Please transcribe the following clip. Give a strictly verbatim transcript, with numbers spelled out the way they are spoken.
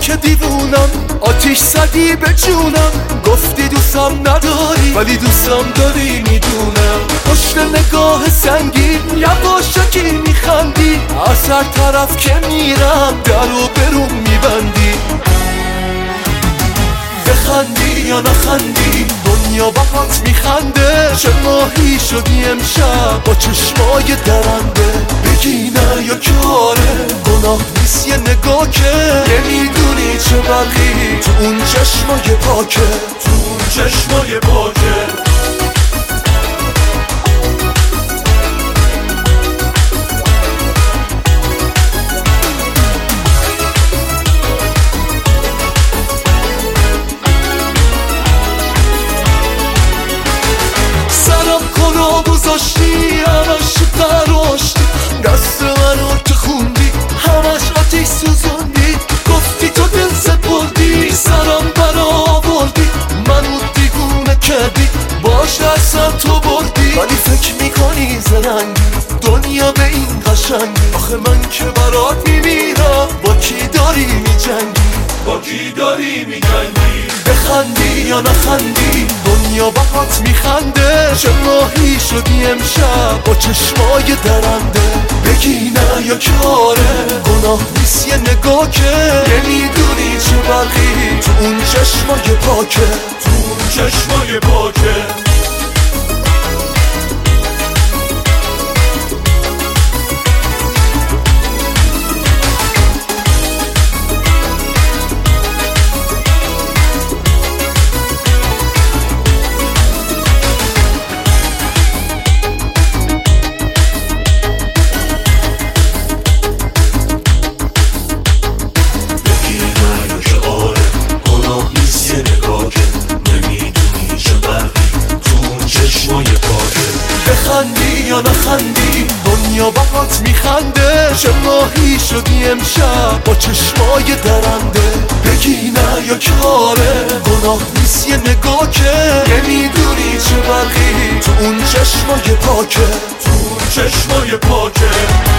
که دیوونم، آتیش زدی به جونم. گفتی دوستم نداری ولی دوستم داری میدونم. پشت نگاه سنگین یواشکی میخندی، از هر طرف که میرم در و برون میبندی. بخندی یا نخندی دنیا باهات میخنده. چه ماهی شدی امشب با چشمای درنده. بگی نه یا کاره گناه نیست یه نگاه که نمیدونی چه برقی تو اون چشمای پاکه، تو اون چشمای پاکه. گذاشتی همش تراشتی، دست منو تخوندی، همش آتیش سوزوندی. گفتی تو دل سپردی، سرم برآوردی، منو دیوونه کردی، باش دستم تو بردی. ولی فکر میکنی زرنگی دنیا به این قشنگی. آخه من که برات میمیرم با کی داری میجنگی، با کی داری میجنگی. بخندی یا نخندی دنیا باهات میخنده. چه ماهی شدی امشب با چشمای درنده. بگی نه یا کاره گناه نیست یه نگاه که نمیدونی چه برقی تو اون چشمای پاکه، تو اون چشمای پاکه. بخندی یا نخندی دنیا باهات میخنده. چه ماهی شدی امشب با چشمای درنده. بگی نه یا کاره گناه نیست یه نگاه که نمیدونی چه برقی تو اون چشمای پاکه، تو اون چشمای پاکه.